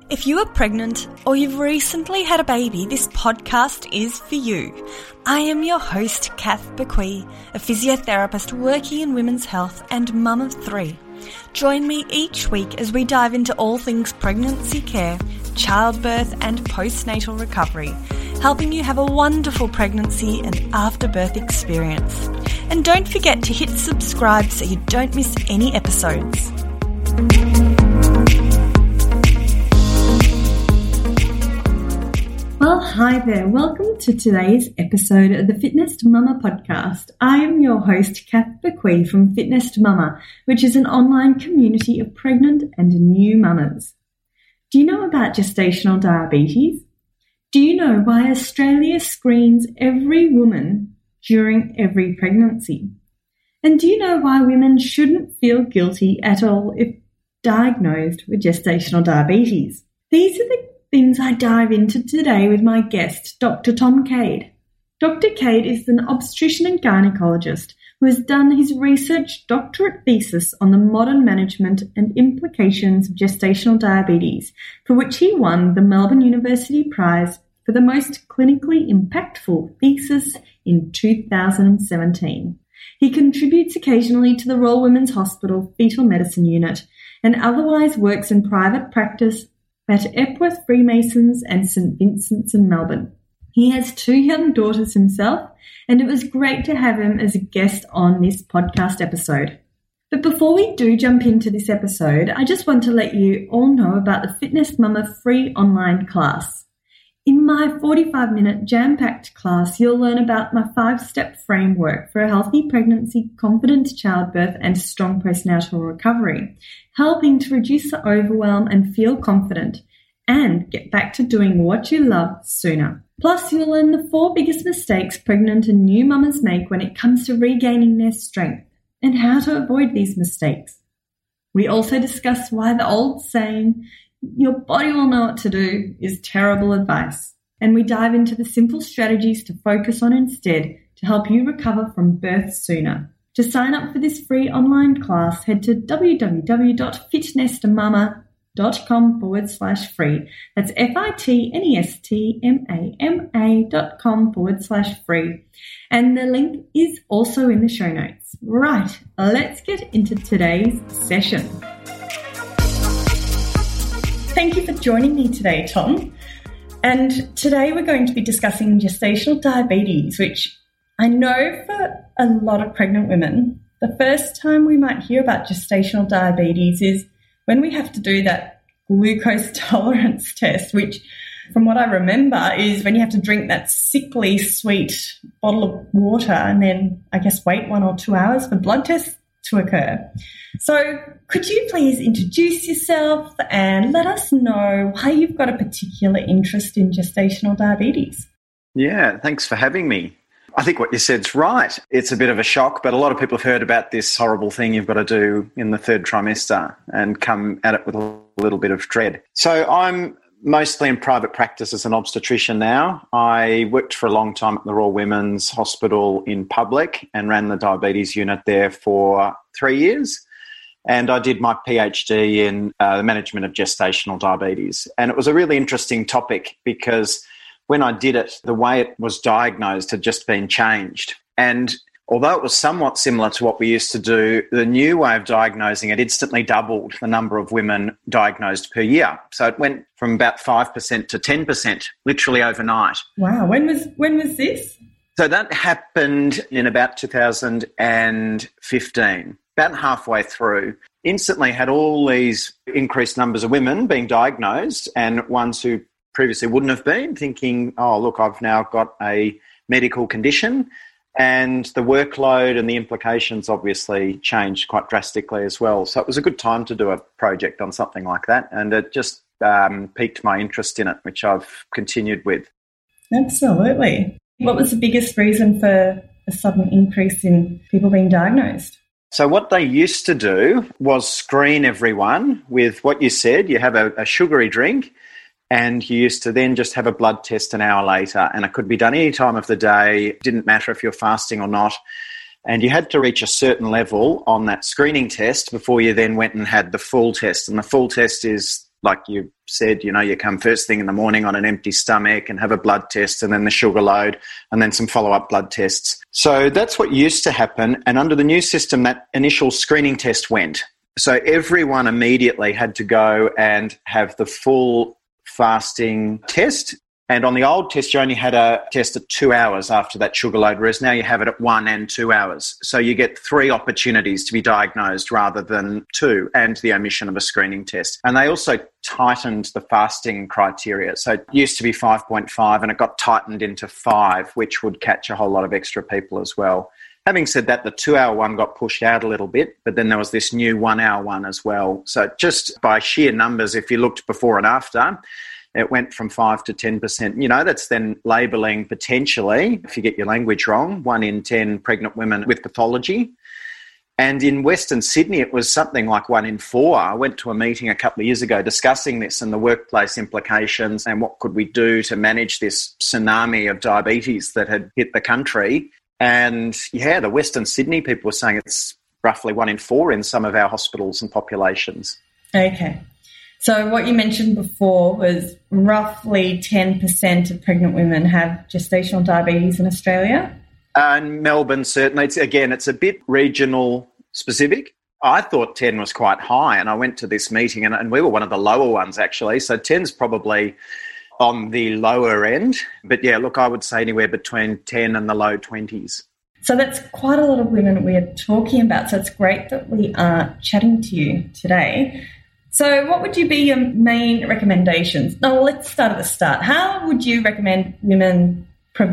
If you are pregnant or you've recently had a baby, this podcast is for you. I am your host, Kath Bequee, a physiotherapist working in women's health and mum of 3. Join me each week as we dive into all things pregnancy care, childbirth and postnatal recovery, helping you have a wonderful pregnancy and afterbirth experience. And don't forget to hit subscribe so you don't miss any episodes. Well, hi there. Welcome to today's episode of the Fitness to Mama podcast. I am your host, Kath Bequee from Fitness to Mama, which is an online community of pregnant and new mamas. Do you know about gestational diabetes? Do you know why Australia screens every woman during every pregnancy? And do you know why women shouldn't feel guilty at all if diagnosed with gestational diabetes? These are the things I dive into today with my guest, Dr. Tom Cade. Dr. Cade is an obstetrician and gynecologist who has done his research doctorate thesis on the modern management and implications of gestational diabetes, for which he won the Melbourne University Prize for the most clinically impactful thesis in 2017. He contributes occasionally to the Royal Women's Hospital Fetal Medicine Unit and otherwise works in private practice at Epworth Freemasons and St Vincent's in Melbourne. He has 2 young daughters himself, and it was great to have him as a guest on this podcast episode. But before we do jump into this episode, I just want to let you all know about the Fitness Mama free online class. In my 45-minute jam-packed class, you'll learn about my 5-step framework for a healthy pregnancy, confident childbirth, and strong postnatal recovery, helping to reduce the overwhelm and feel confident, and get back to doing what you love sooner. Plus, you'll learn the 4 biggest mistakes pregnant and new mamas make when it comes to regaining their strength, and how to avoid these mistakes. We also discuss why the old saying, "Your body will know what to do," is terrible advice. And we dive into the simple strategies to focus on instead to help you recover from birth sooner. To sign up for this free online class, head to www.fitnesstomama.com/free. That's FITNESTMAMA.com/free. And the link is also in the show notes. Right, let's get into today's session. Thank you for joining me today, Tom. And today we're going to be discussing gestational diabetes, which I know for a lot of pregnant women, the first time we might hear about gestational diabetes is when we have to do that glucose tolerance test, which from what I remember is when you have to drink that sickly sweet bottle of water and then I guess wait 1 or 2 hours for blood tests to occur. So could you please introduce yourself and let us know why you've got a particular interest in gestational diabetes? Yeah, thanks for having me. I think what you said's right. It's a bit of a shock, but a lot of people have heard about this horrible thing you've got to do in the 3rd trimester and come at it with a little bit of dread. So I'm mostly in private practice as an obstetrician now. I worked for a long time at the Royal Women's Hospital in public and ran the diabetes unit there for 3 years. And I did my PhD in the management of gestational diabetes. And it was a really interesting topic because when I did it, the way it was diagnosed had just been changed. And although it was somewhat similar to what we used to do, the new way of diagnosing it instantly doubled the number of women diagnosed per year. So it went from about 5% to 10%, literally overnight. Wow. When was this? So that happened in about 2015, about halfway through. Instantly had all these increased numbers of women being diagnosed and ones who previously wouldn't have been, thinking, oh, look, I've now got a medical condition. And the workload and the implications obviously changed quite drastically as well. So it was a good time to do a project on something like that. And it just piqued my interest in it, which I've continued with. Absolutely. What was the biggest reason for a sudden increase in people being diagnosed? So what they used to do was screen everyone with what you said. You have a sugary drink and you used to then just have a blood test an hour later, and it could be done any time of the day. It didn't matter if you're fasting or not. And you had to reach a certain level on that screening test before you then went and had the full test. And the full test is like you said, you come first thing in the morning on an empty stomach and have a blood test and then the sugar load and then some follow-up blood tests. So that's what used to happen. And under the new system, that initial screening test went. So everyone immediately had to go and have the full fasting test. And on the old test, you only had a test at 2 hours after that sugar load, whereas now you have it at 1 and 2 hours. So you get 3 opportunities to be diagnosed rather than 2, and the omission of a screening test. And they also tightened the fasting criteria. So it used to be 5.5 and it got tightened into 5, which would catch a whole lot of extra people as well. Having said that, the 2-hour one got pushed out a little bit, but then there was this new 1-hour one as well. So just by sheer numbers, if you looked before and after, it went from 5 to 10%. That's then labelling potentially, if you get your language wrong, 1 in 10 pregnant women with pathology. And in Western Sydney, it was something like 1 in 4. I went to a meeting a couple of years ago discussing this and the workplace implications and what could we do to manage this tsunami of diabetes that had hit the country. And the Western Sydney people were saying it's roughly 1 in 4 in some of our hospitals and populations. Okay. So what you mentioned before was roughly 10% of pregnant women have gestational diabetes in Australia? In Melbourne, certainly. It's a bit regional specific. I thought 10 was quite high, and I went to this meeting, and we were one of the lower ones, actually. So 10's probably on the lower end. But, I would say anywhere between 10 and the low 20s. So that's quite a lot of women we're talking about. So it's great that we are chatting to you today. So what would you be your main recommendations? Let's start at the start. How would you recommend women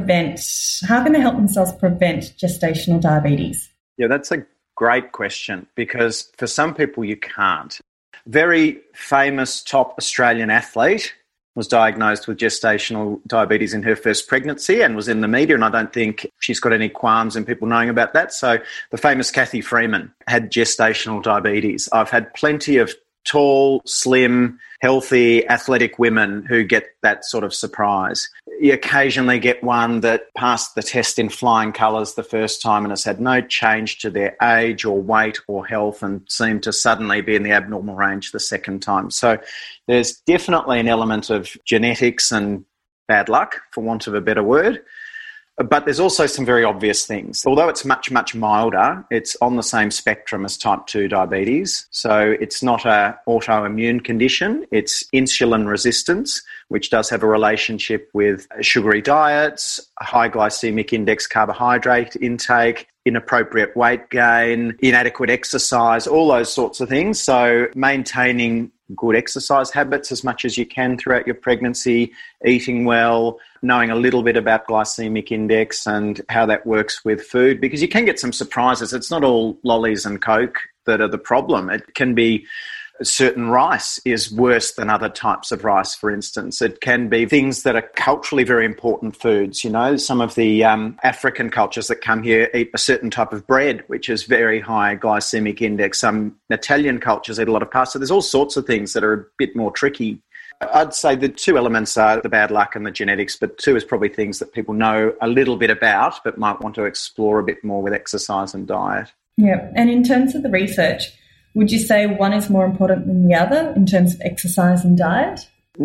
how can they help themselves prevent gestational diabetes? Yeah, that's a great question because for some people you can't. Very famous top Australian athlete was diagnosed with gestational diabetes in her first pregnancy and was in the media, and I don't think she's got any qualms in people knowing about that. So the famous Cathy Freeman had gestational diabetes. I've had plenty of tall, slim, healthy, athletic women who get that sort of surprise. You occasionally get one that passed the test in flying colours the first time and has had no change to their age or weight or health and seemed to suddenly be in the abnormal range the second time. So there's definitely an element of genetics and bad luck, for want of a better word. But there's also some very obvious things. Although it's much, much milder, it's on the same spectrum as type 2 diabetes. So it's not an autoimmune condition. It's insulin resistance, which does have a relationship with sugary diets, high glycemic index carbohydrate intake, inappropriate weight gain, inadequate exercise, all those sorts of things. So maintaining good exercise habits as much as you can throughout your pregnancy, eating well, knowing a little bit about glycemic index and how that works with food, because you can get some surprises. It's not all lollies and Coke that are the problem. It can be certain rice is worse than other types of rice, for instance. It can be things that are culturally very important foods. Some of the African cultures that come here eat a certain type of bread, which is very high glycemic index. Some Italian cultures eat a lot of pasta. There's all sorts of things that are a bit more tricky. I'd say the 2 elements are the bad luck and the genetics, but 2 is probably things that people know a little bit about but might want to explore a bit more with exercise and diet. Yeah, and in terms of the research, would you say one is more important than the other in terms of exercise and diet?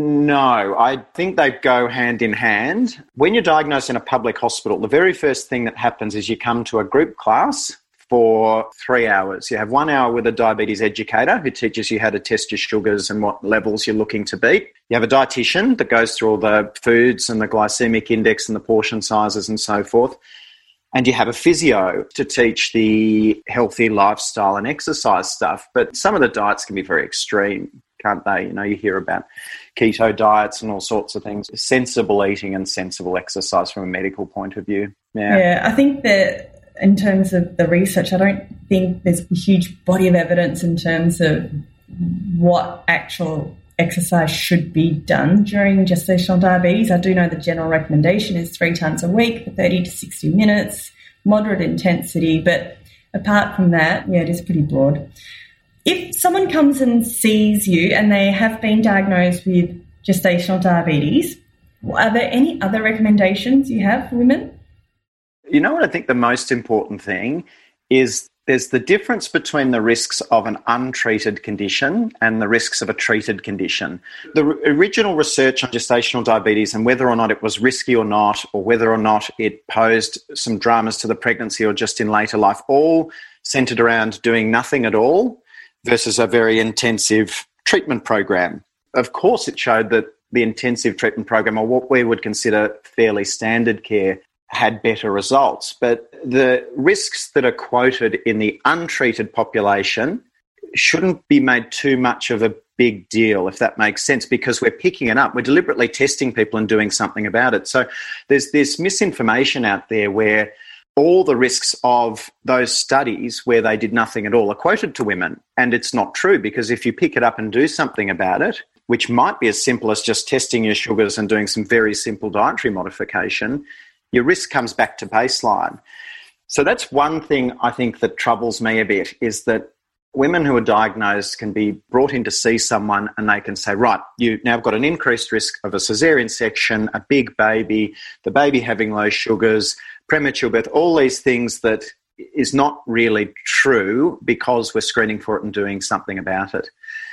No, I think they go hand in hand. When you're diagnosed in a public hospital, the very first thing that happens is you come to a group class for 3 hours. You have 1 hour with a diabetes educator who teaches you how to test your sugars and what levels you're looking to beat. You have a dietitian that goes through all the foods and the glycemic index and the portion sizes and so forth. And you have a physio to teach the healthy lifestyle and exercise stuff. But some of the diets can be very extreme, can't they? You hear about keto diets and all sorts of things. Sensible eating and sensible exercise from a medical point of view. Yeah, I think that in terms of the research, I don't think there's a huge body of evidence in terms of what actual exercise should be done during gestational diabetes. I do know the general recommendation is 3 times a week for 30 to 60 minutes, moderate intensity. But apart from that, it is pretty broad. If someone comes and sees you and they have been diagnosed with gestational diabetes, are there any other recommendations you have for women? You know what I think the most important thing is There's the difference between the risks of an untreated condition and the risks of a treated condition. The original research on gestational diabetes and whether or not it was risky or not, or whether or not it posed some dramas to the pregnancy or just in later life, all centred around doing nothing at all versus a very intensive treatment program. Of course, it showed that the intensive treatment program, or what we would consider fairly standard care, had better results. But the risks that are quoted in the untreated population shouldn't be made too much of a big deal, if that makes sense, because we're picking it up. We're deliberately testing people and doing something about it. So there's this misinformation out there where all the risks of those studies where they did nothing at all are quoted to women. And it's not true, because if you pick it up and do something about it, which might be as simple as just testing your sugars and doing some very simple dietary modification, your risk comes back to baseline. So that's one thing I think that troubles me a bit, is that women who are diagnosed can be brought in to see someone and they can say, right, you now have got an increased risk of a caesarean section, a big baby, the baby having low sugars, premature birth, all these things that is not really true because we're screening for it and doing something about it.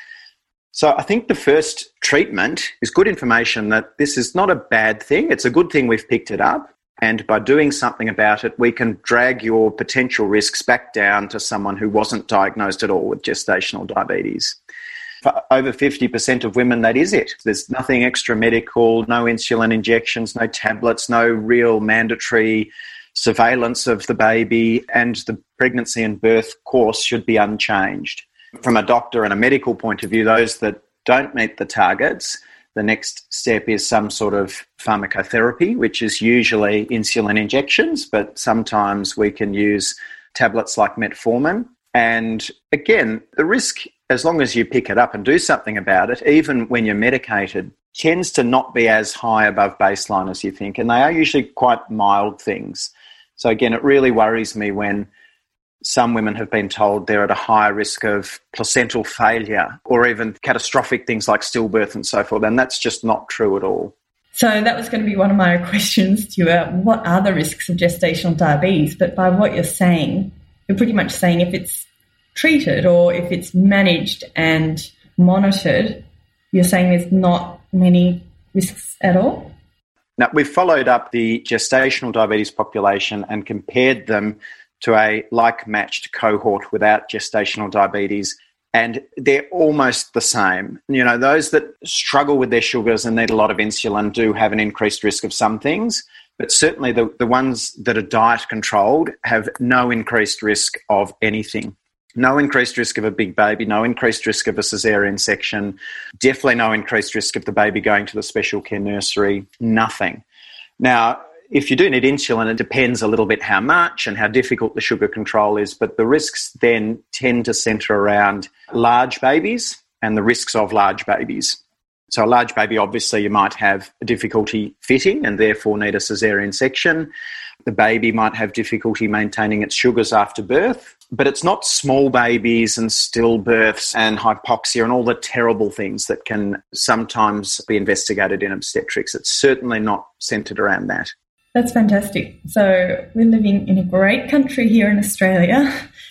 So I think the first treatment is good information that this is not a bad thing. It's a good thing we've picked it up. And by doing something about it, we can drag your potential risks back down to someone who wasn't diagnosed at all with gestational diabetes. For over 50% of women, that is it. There's nothing extra medical, no insulin injections, no tablets, no real mandatory surveillance of the baby, and the pregnancy and birth course should be unchanged. From a doctor and a medical point of view, those that don't meet the targets, the next step is some sort of pharmacotherapy, which is usually insulin injections, but sometimes we can use tablets like metformin. And again, the risk, as long as you pick it up and do something about it, even when you're medicated, tends to not be as high above baseline as you think. And they are usually quite mild things. So again, it really worries me when some women have been told they're at a higher risk of placental failure or even catastrophic things like stillbirth and so forth, and that's just not true at all. So that was going to be one of my questions to you. What are the risks of gestational diabetes? But by what you're saying, you're pretty much saying if it's treated or if it's managed and monitored, you're saying there's not many risks at all? Now, we've followed up the gestational diabetes population and compared them to a like-matched cohort without gestational diabetes, and they're almost the same. You know, those that struggle with their sugars and need a lot of insulin do have an increased risk of some things, but certainly the ones that are diet-controlled have no increased risk of anything. No increased risk of a big baby, no increased risk of a caesarean section, definitely no increased risk of the baby going to the special care nursery, nothing. Now, if you do need insulin, it depends a little bit how much and how difficult the sugar control is, but the risks then tend to centre around large babies and the risks of large babies. So a large baby, obviously, you might have a difficulty fitting and therefore need a caesarean section. The baby might have difficulty maintaining its sugars after birth, but it's not small babies and stillbirths and hypoxia and all the terrible things that can sometimes be investigated in obstetrics. It's certainly not centred around that. That's fantastic. So we're living in a great country here in Australia.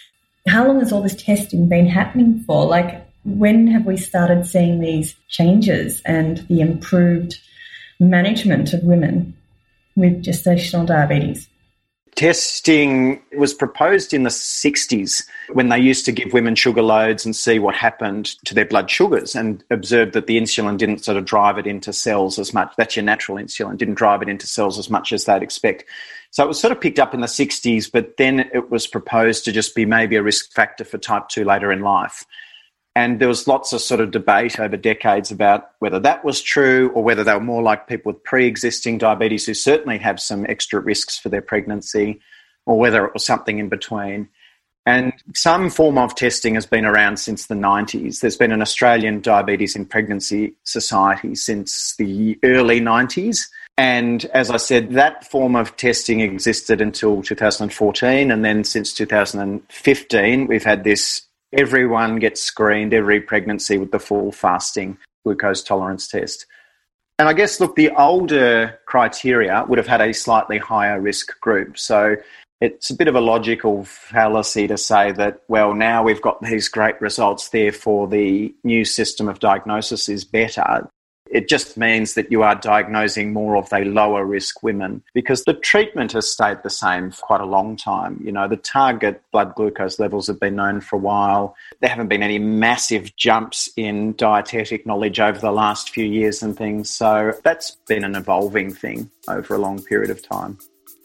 How long has all this testing been happening for? Like, when have we started seeing these changes and the improved management of women with gestational diabetes? Testing was proposed in the 60s when they used to give women sugar loads and see what happened to their blood sugars and observed that the insulin didn't sort of drive it into cells as much. That's your natural insulin, didn't drive it into cells as much as they'd expect. So it was sort of picked up in the 60s, but then it was proposed to just be maybe a risk factor for type 2 later in life. And there was lots of sort of debate over decades about whether that was true or whether they were more like people with pre-existing diabetes who certainly have some extra risks for their pregnancy, or whether it was something in between. And some form of testing has been around since the 90s. There's been an Australian Diabetes in Pregnancy Society since the early 90s. And as I said, that form of testing existed until 2014. And then since 2015, we've had this everyone gets screened every pregnancy with the full fasting glucose tolerance test. And I guess, look, the older criteria would have had a slightly higher risk group. So it's a bit of a logical fallacy to say that, well, now we've got these great results, therefore the new system of diagnosis is better. It just means that you are diagnosing more of the lower risk women because the treatment has stayed the same for quite a long time. You know, the target blood glucose levels have been known for a while. There haven't been any massive jumps in dietetic knowledge over the last few years and things. So that's been an evolving thing over a long period of time.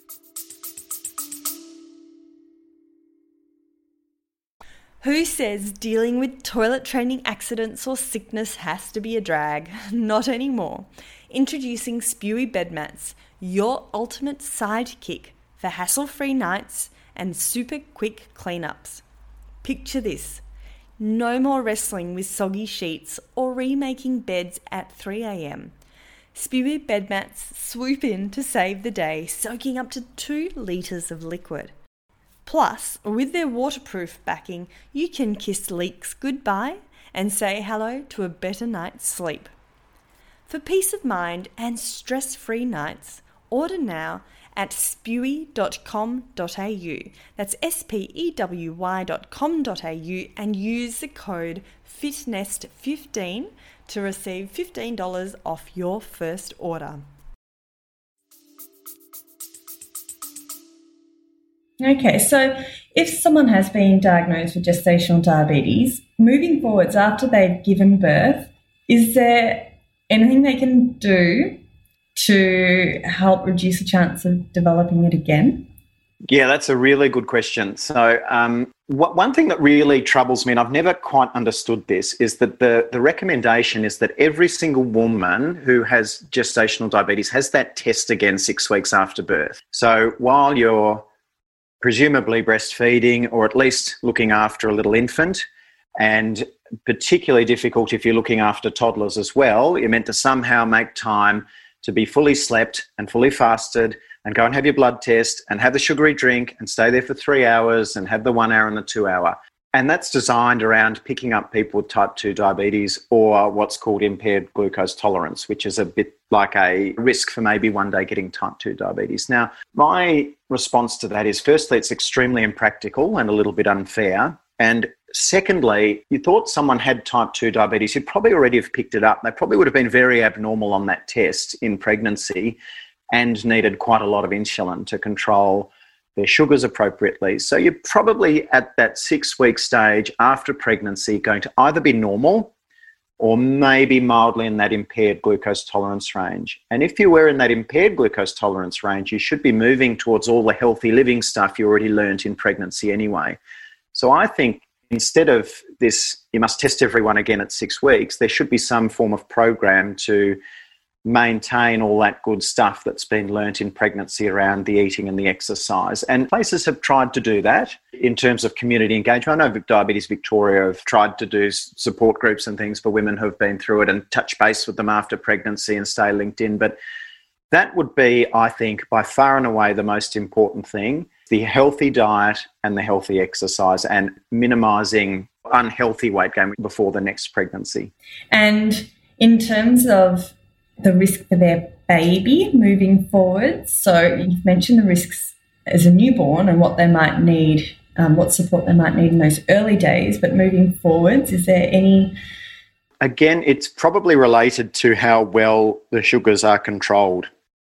Who says dealing with toilet training accidents or sickness has to be a drag? Not anymore. Introducing Spewy Bed Mats, your ultimate sidekick for hassle-free nights and super quick cleanups. Picture this. No more wrestling with soggy sheets or remaking beds at 3 a.m. Spewy Bed Mats swoop in to save the day, soaking up to 2 litres of liquid. Plus, with their waterproof backing, you can kiss leaks goodbye and say hello to a better night's sleep. For peace of mind and stress-free nights, order now at spewy.com.au. That's spewy.com.au and use the code FITNEST15 to receive $15 off your first order. Okay, so if someone has been diagnosed with gestational diabetes, moving forwards after they've given birth, is there anything they can do to help reduce the chance of developing it again? Yeah, that's a really good question. So one thing that really troubles me, and I've never quite understood this, is that the recommendation is that every single woman who has gestational diabetes has that test again 6 weeks after birth. So while you're presumably breastfeeding or at least looking after a little infant, and particularly difficult if you're looking after toddlers as well, you're meant to somehow make time to be fully slept and fully fasted and go and have your blood test and have the sugary drink and stay there for 3 hours and have the 1 hour and the 2 hour. And that's designed around picking up people with type 2 diabetes or what's called impaired glucose tolerance, which is a bit like a risk for maybe one day getting type 2 diabetes. Now, my response to that is, firstly, it's extremely impractical and a little bit unfair. And secondly, you thought someone had type 2 diabetes, you'd probably already have picked it up. They probably would have been very abnormal on that test in pregnancy and needed quite a lot of insulin to control their sugars appropriately. So you're probably at that 6-week stage after pregnancy going to either be normal or maybe mildly in that impaired glucose tolerance range. And if you were in that impaired glucose tolerance range, you should be moving towards all the healthy living stuff you already learnt in pregnancy anyway. So I think instead of this, you must test everyone again at 6 weeks, there should be some form of program to maintain all that good stuff that's been learnt in pregnancy around the eating and the exercise. And places have tried to do that in terms of community engagement. I know Diabetes Victoria have tried to do support groups and things for women who have been through it and touch base with them after pregnancy and stay linked in. But that would be, I think, by far and away the most important thing, the healthy diet and the healthy exercise and minimising unhealthy weight gain before the next pregnancy. And in terms of the risk for their baby moving forward, so you've mentioned the risks as a newborn and what they might need, what support they might need in those early days, but moving forwards, is there any? Again, it's probably related to how well the sugars are controlled.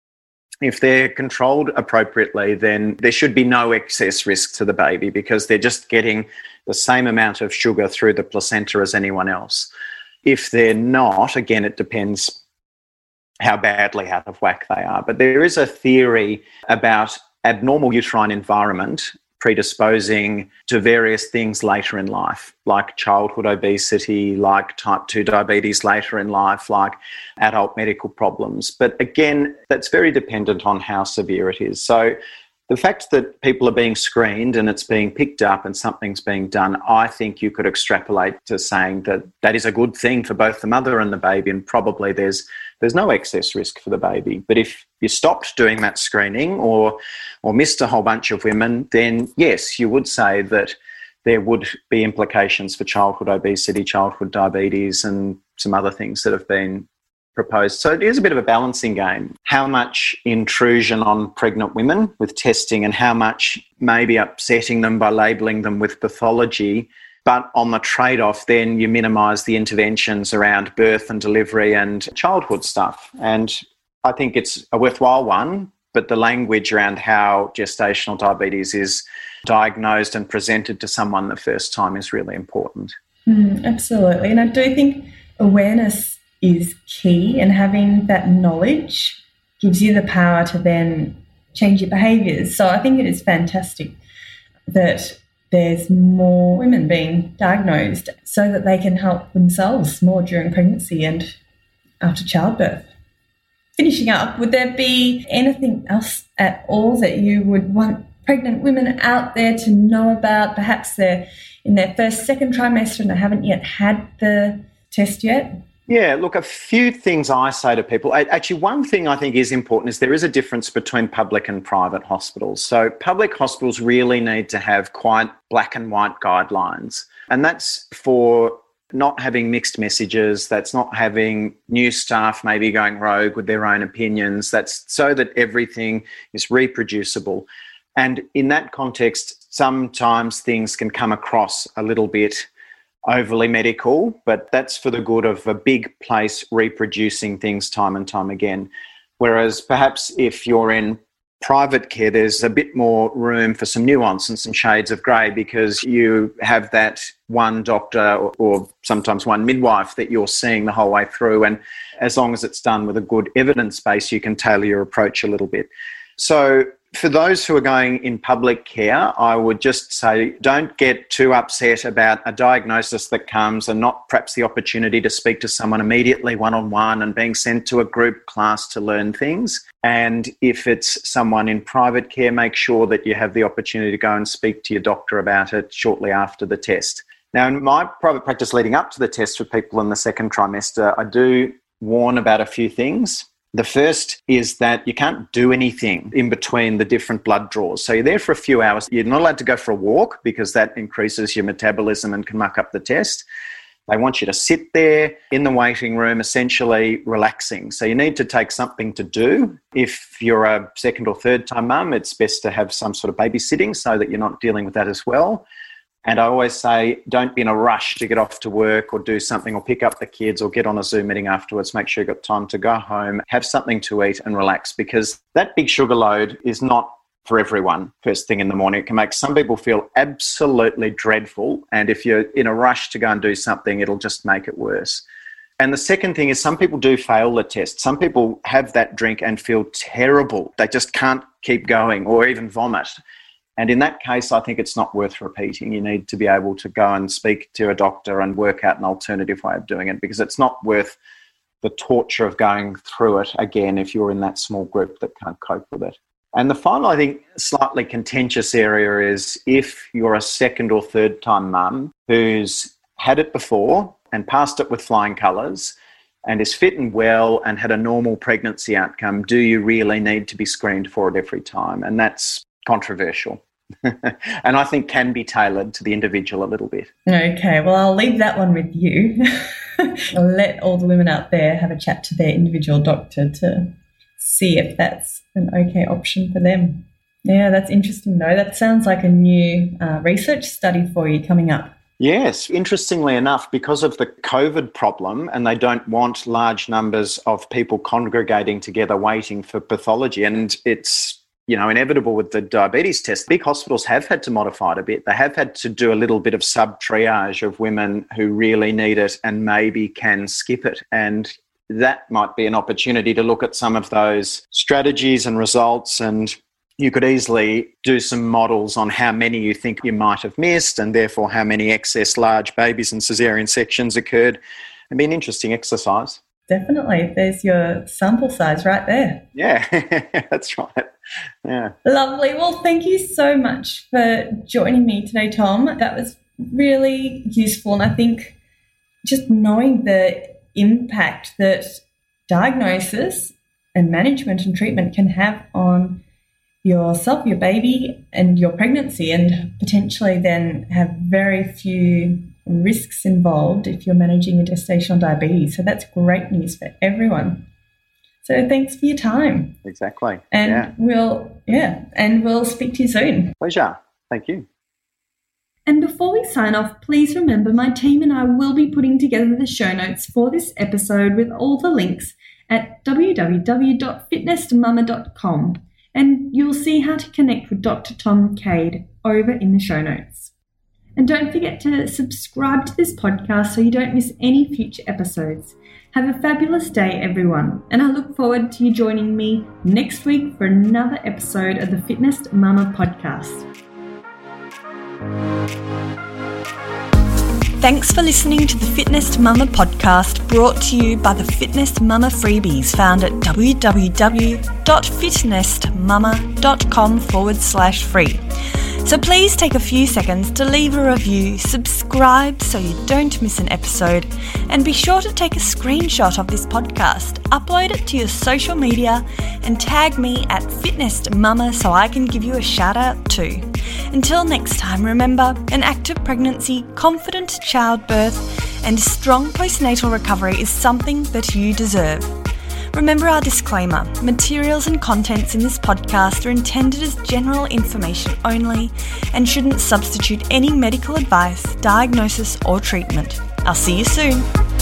If they're controlled appropriately, then there should be no excess risk to the baby because they're just getting the same amount of sugar through the placenta as anyone else. If they're not, again, it depends how badly out of whack they are. But there is a theory about abnormal uterine environment predisposing to various things later in life, like childhood obesity, like type 2 diabetes later in life, like adult medical problems. But again, that's very dependent on how severe it is. So the fact that people are being screened and it's being picked up and something's being done, I think you could extrapolate to saying that that is a good thing for both the mother and the baby, and probably there's no excess risk for the baby. But if you stopped doing that screening or missed a whole bunch of women, then yes, you would say that there would be implications for childhood obesity, childhood diabetes, and some other things that have been proposed. So it is a bit of a balancing game. How much intrusion on pregnant women with testing and how much maybe upsetting them by labelling them with pathology. But on the trade-off, then you minimise the interventions around birth and delivery and childhood stuff. And I think it's a worthwhile one, but the language around how gestational diabetes is diagnosed and presented to someone the first time is really important. Absolutely. And I do think awareness is key, and having that knowledge gives you the power to then change your behaviours. So I think it is fantastic that there's more women being diagnosed so that they can help themselves more during pregnancy and after childbirth. Finishing up, would there be anything else at all that you would want pregnant women out there to know about? Perhaps they're in their first, second trimester and they haven't yet had the test yet? Yeah, look, a few things I say to people. Actually, one thing I think is important is there is a difference between public and private hospitals. So public hospitals really need to have quite black and white guidelines. And that's for not having mixed messages, that's not having new staff maybe going rogue with their own opinions, that's so that everything is reproducible. And in that context, sometimes things can come across a little bit overly medical, but that's for the good of a big place reproducing things time and time again. Whereas perhaps if you're in private care, there's a bit more room for some nuance and some shades of grey because you have that one doctor or sometimes one midwife that you're seeing the whole way through. And as long as it's done with a good evidence base, you can tailor your approach a little bit. So for those who are going in public care, I would just say don't get too upset about a diagnosis that comes and not perhaps the opportunity to speak to someone immediately one-on-one and being sent to a group class to learn things. And if it's someone in private care, make sure that you have the opportunity to go and speak to your doctor about it shortly after the test. Now, in my private practice leading up to the test for people in the second trimester, I do warn about a few things. The first is that you can't do anything in between the different blood draws. So you're there for a few hours. You're not allowed to go for a walk because that increases your metabolism and can muck up the test. They want you to sit there in the waiting room, essentially relaxing. So you need to take something to do. If you're a second or third time mum, it's best to have some sort of babysitting so that you're not dealing with that as well. And I always say, don't be in a rush to get off to work or do something or pick up the kids or get on a Zoom meeting afterwards. Make sure you've got time to go home, have something to eat and relax, because that big sugar load is not for everyone first thing in the morning. It can make some people feel absolutely dreadful. And if you're in a rush to go and do something, it'll just make it worse. And the second thing is some people do fail the test. Some people have that drink and feel terrible. They just can't keep going or even vomit. And in that case, I think it's not worth repeating. You need to be able to go and speak to a doctor and work out an alternative way of doing it, because it's not worth the torture of going through it again if you're in that small group that can't cope with it. And the final, I think, slightly contentious area is if you're a second or third time mum who's had it before and passed it with flying colours and is fit and well and had a normal pregnancy outcome, do you really need to be screened for it every time? And that's controversial and I think can be tailored to the individual a little bit. Okay, well, I'll leave that one with you. I'll let all the women out there have a chat to their individual doctor to see if that's an okay option for them. Yeah, that's interesting though. That sounds like a new research study for you coming up. Yes, interestingly enough, because of the COVID problem, and they don't want large numbers of people congregating together waiting for pathology, and it's inevitable with the diabetes test. Big hospitals have had to modify it a bit. They have had to do a little bit of sub-triage of women who really need it and maybe can skip it. And that might be an opportunity to look at some of those strategies and results, and you could easily do some models on how many you think you might have missed and therefore how many excess large babies and caesarean sections occurred. It'd be an interesting exercise. Definitely. There's your sample size right there. Yeah, that's right. Yeah. Lovely. Well, thank you so much for joining me today, Tom. That was really useful. And I think just knowing the impact that diagnosis and management and treatment can have on yourself, your baby, and your pregnancy, and potentially then have very few risks involved if you're managing a gestational diabetes. So that's great news for everyone. So thanks for your time. Exactly. And we'll speak to you soon. Pleasure. Thank you. And before we sign off, please remember my team and I will be putting together the show notes for this episode with all the links at www.fitnessedmama.com, and you'll see how to connect with Dr. Tom Cade over in the show notes. And don't forget to subscribe to this podcast so you don't miss any future episodes. Have a fabulous day, everyone, and I look forward to you joining me next week for another episode of the Fitness Mama podcast. Thanks for listening to the Fitness Mama podcast, brought to you by the Fitness Mama freebies found at www.fitnessedmama.com/free. So please take a few seconds to leave a review, subscribe so you don't miss an episode, and be sure to take a screenshot of this podcast, upload it to your social media, and tag me at FitnessMama so I can give you a shout out too. Until next time, remember, an active pregnancy, confident childbirth, and strong postnatal recovery is something that you deserve. Remember our disclaimer: materials and contents in this podcast are intended as general information only and shouldn't substitute any medical advice, diagnosis, or treatment. I'll see you soon.